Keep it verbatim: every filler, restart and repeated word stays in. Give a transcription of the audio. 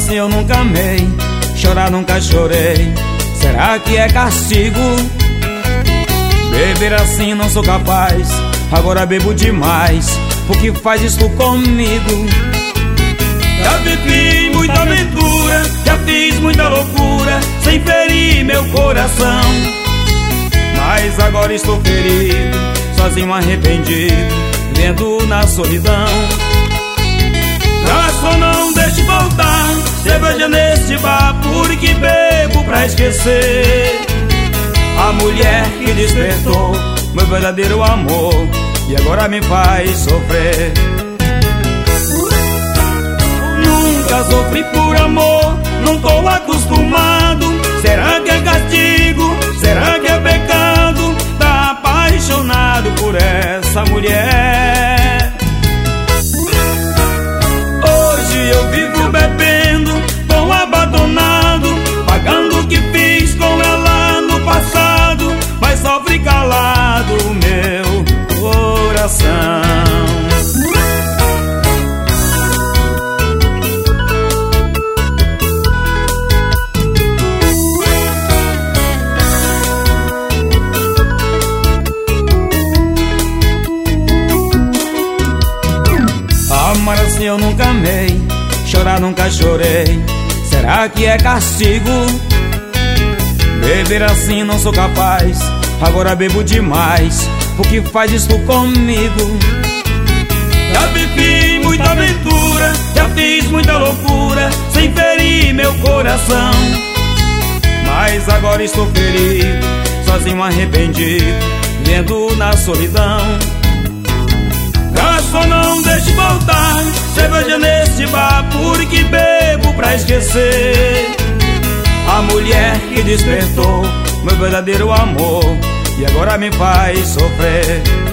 assim eu nunca amei, chorar nunca chorei. Será que é castigo? Beber assim não sou capaz, agora bebo demais. Por que faz isso comigo? Já vivi muita aventura, já fiz muita loucura, sem ferir meu coração. Mas agora estou ferido, sozinho arrependido, vivendo na solidão. Garçom, não deixe voltar, cerveja neste bar, porque bebo pra esquecer a mulher que despertou meu verdadeiro amor e agora me faz sofrer. Nunca sofri por amor, não tô acostumado. Será que é castigo? Será que é pecado? Tá apaixonado por essa mulher. Hoje eu vivo bebendo, tô abandonado, pagando o que fiz com ela no passado, mas sofre calado o meu coração. Amar assim eu nunca amei, chorar nunca chorei. Será que é castigo? Beber assim não sou capaz, agora bebo demais. Por que faz isso comigo? Já vivi muita aventura, já fiz muita loucura, sem ferir meu coração. Mas agora estou ferido, sozinho arrependido, vivendo na solidão. Garçom, não deixe voltar, cerveja neste bar, porque bebo pra esquecer a mulher que despertou meu verdadeiro amor e agora me faz sofrer.